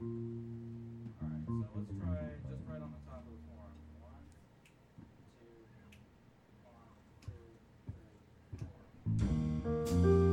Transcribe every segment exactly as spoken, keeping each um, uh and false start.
All right, so let's try just right on the top of the form. One, two, one, two, three, four.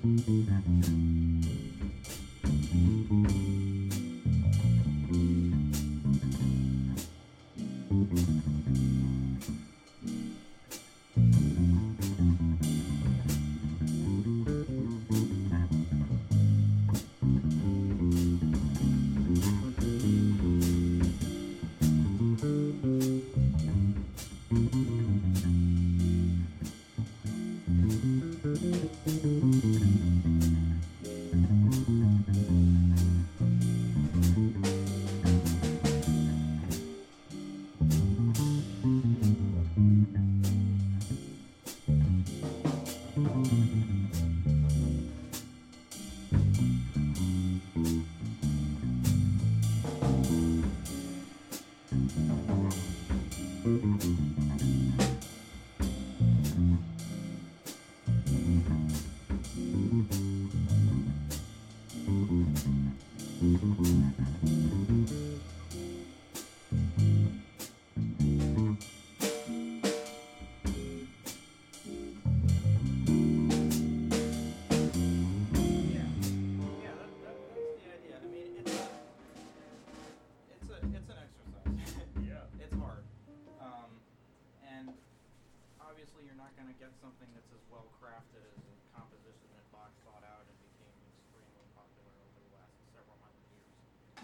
Yeah. Yeah, that, that, that's the idea. I mean, it's a, it's a, it's an exercise. Yeah. It's hard. Um, and obviously you're not gonna get something that's as well crafted as a composition that Bach thought out and became extremely popular over the last several hundred years.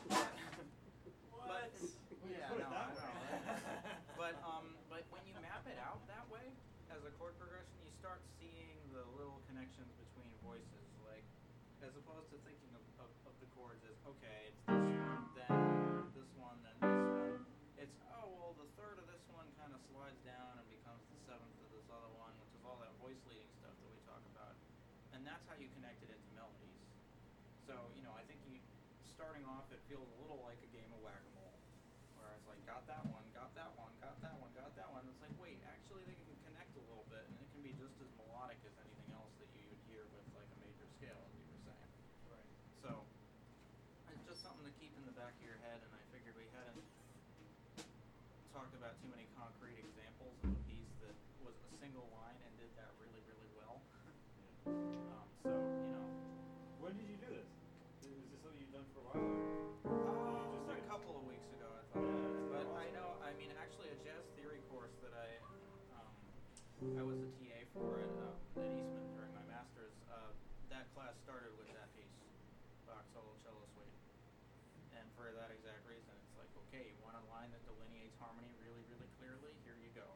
But, When you yeah, put it no, that I way. know, right? But um, but when you map it out that way as a chord progression, you start seeing the little connections between voices. Like, as opposed to thinking of, of, of the chords as, okay, it's this one, then this one, then this one. It's, oh well, the third of this one kind of slides down and becomes the seventh of this other one, which is all that voice leading stuff that we talk about, and that's how you connect it into melodies. So you know, I think you starting off, it feels a little like a game of whack-a-mole. Where it's like, got that one, got that one, got that one, got that one. It's like, wait, actually they can connect a little bit, and it can be just as melodic as anything else that you would hear with like a major scale, as you were saying. Right. So, it's just something to keep in the back of your head, and I figured we hadn't talked about too many concrete examples of a piece that was a single line and did that really, really well. Um, so, you know, When did you do this? Is this something you've done for a while? Or Uh, just a like- couple of weeks ago, I thought Yeah, about it, it's but been a I while. know, I mean, actually, a jazz theory course that I, um, I was a T A for at, uh, at Eastman during my master's. Uh, that class started with that piece, Bach solo cello suite, and for that exact reason, it's like, okay, you want a line that delineates harmony really, really clearly? Here you go.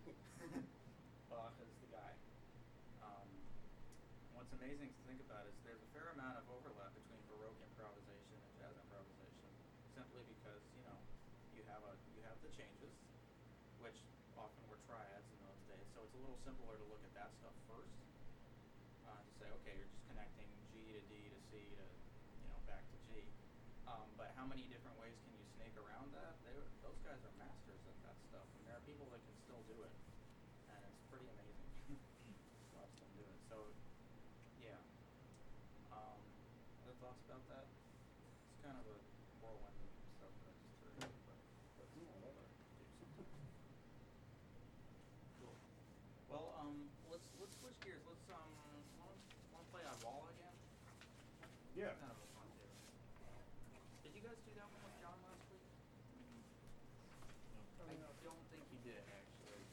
Bach is the guy. Um, what's amazing to think about is there's a fair amount of overlap between Baroque improvisation and jazz improvisation, simply because, you know, you have a you have the changes, which often were triads in those days, so it's a little simpler to look at that stuff first. Uh, to say, okay, you're just connecting G to D to C to, you know, back to G. Um, but how many different ways can you snake around that? They, those guys are masters at that stuff, and there are people that can still do it, and it's pretty amazing. Watch them do it. So, yeah. Um, other thoughts about that? It's kind of a whirlwind of stuff that I just threw in, but that's Ooh, I love what it. I do sometimes. Cool. Well, um, let's let's switch gears. Let's um